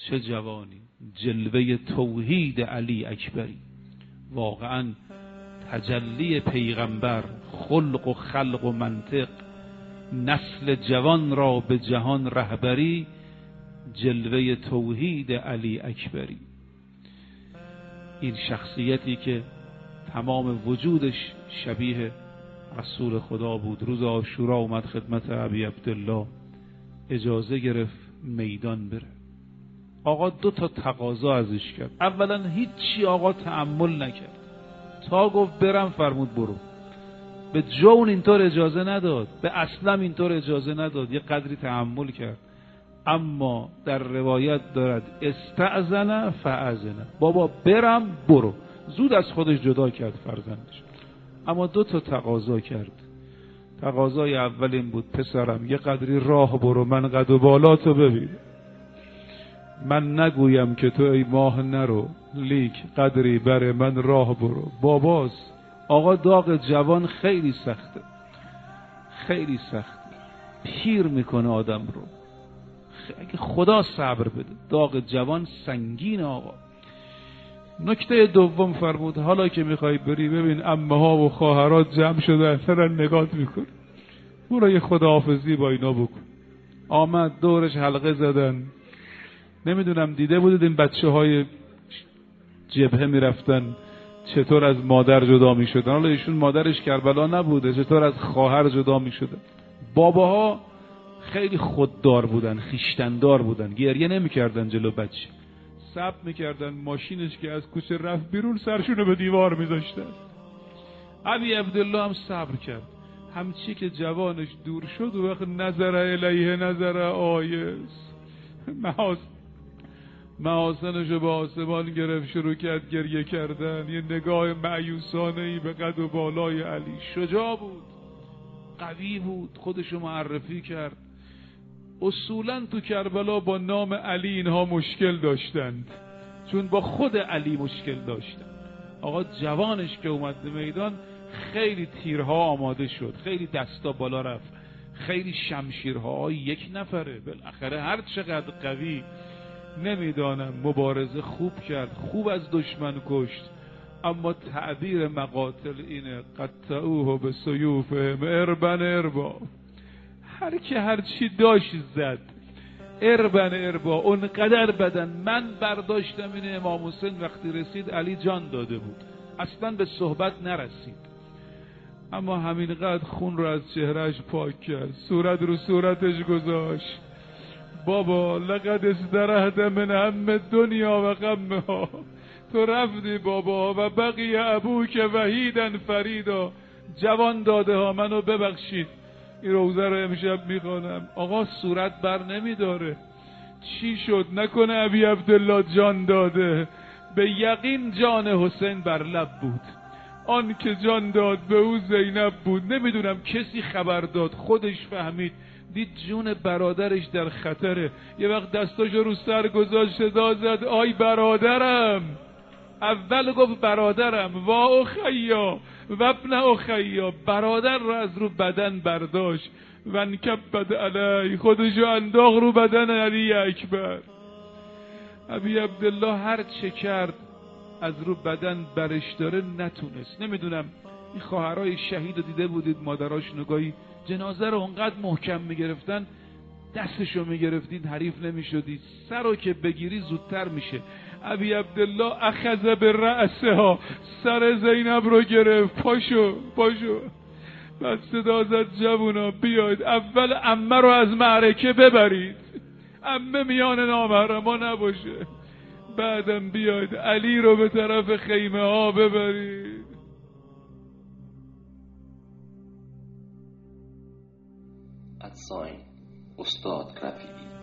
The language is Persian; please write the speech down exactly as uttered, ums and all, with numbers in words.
چه جوانی، جلوه توحید علی اکبری. واقعا تجلی پیغمبر، خلق و خلق و منطق، نسل جوان را به جهان رهبری، جلوه توحید علی اکبری. این شخصیتی که تمام وجودش شبیه رسول خدا بود. روز عاشورا اومد خدمت ابی عبدالله، اجازه گرفت میدان بره. آقا دو تا تقاضا ازش کرد. اولا هیچی آقا تأمل نکرد، تا گفت برم فرمود برو. به جون اینطور اجازه نداد، به اسلم اینطور اجازه نداد، یه قدری تأمل کرد. اما در روایت دارد استأذن فأذن، بابا برم برو. زود از خودش جدا کرد فرزندش. اما دو تا تقاضا کرد. تقاضای اول این بود پسرم یه قدری راه برو، من قد و بالاتو ببین. من نگویم که تو ای ماه نرو، لیک قدری بر من راه برو. باباست. آقا داغ جوان خیلی سخته، خیلی سخته، پیر میکنه آدم رو. اگه خدا صبر بده، داغ جوان سنگین. آقا نکته دوم فرمود حالا که میخوای بری ببین عمه ها و خواهرات جمع شده دارن نگات میکن، برو یه خداحافظی با اینا بکن. آمد دورش حلقه زدن. نمیدونم دیده بودید این بچه های جبهه میرفتن چطور از مادر جدا میشدن. حالا ایشون مادرش کربلا نبوده، چطور از خواهر جدا میشدن. باباها خیلی خوددار بودن، خیشتندار بودن، گریه نمیکردن جلو بچه، صبر میکردن ماشینش که از کوچه رفت بیرون سرشونو به دیوار میذاشتن. ابی عبدالله هم صبر کرد. همچی که جوانش دور شد و وقت نظر الیه نظر آیس، محاسنشو به آسمان گرفت، شروع کرد گریه کردن. یه نگاه مایوسانه‌ای به قد و بالای علی. شجاع بود، قوی بود، خودشو معرفی کرد. اصولا تو کربلا با نام علی اینها مشکل داشتند، چون با خود علی مشکل داشتند. آقا جوانش که اومد به میدان خیلی تیرها آماده شد، خیلی دستا بالا رفت، خیلی شمشیرها یک نفره. بالاخره هر چقدر قوی نمیدانم مبارزه خوب کرد، خوب از دشمن کشت. اما تعبیر مقاتل اینه قطعوه به سیوفهم اربن اربا. هر که هر چی داشت زد، اربن اربا. اونقدر بدن. من برداشتم اینه امام حسین وقتی رسید علی جان داده بود، اصلا به صحبت نرسید. اما همینقدر خون رو از چهرهش پاک کرد، صورت رو صورتش گذاشت. بابا لقد استرحت من هم دنیا و غمها. تو رفتی بابا و بقی ابوک وحیدا فریدا. جوان داده ها منو ببخشید. این روزه رو امشب میخوانم. آقا صورت بر نمیداره. چی شد؟ نکنه ابی عبدالله جان داده؟ به یقین جان حسین بر لب بود. آن که جان داد به او زینب بود. نمیدونم کسی خبر داد، خودش فهمید، دید جون برادرش در خطره. یه وقت دستاشو رو سر گذاشت، صدا زد آی برادرم. اول گفت برادرم، وا اخیا و ابن اخیا. برادر رو از رو بدن برداشت و انکبد علی، خودشو انداخت رو بدن علی اکبر. ابی عبدالله هر چه کرد از رو بدن برش داره نتونست. نمیدونم این خواهرای شهید رو دیده بودید، مادراش نگاهی جنازه رو اونقدر محکم میگرفتن، دستشو میگرفتید حریف نمیشدید. سر رو که بگیری زودتر میشه. ابی عبدالله اخذ به رأسها، سر زینب رو گرفت. پاشو پاشو. بعد صدا زد جوونا بیاید اول عمه رو از معرکه ببرید، عمه میان نامحرما نباشه. بعدم بیاید علی رو به طرف خیمه ها ببرید. ادساین استاد رفیعی.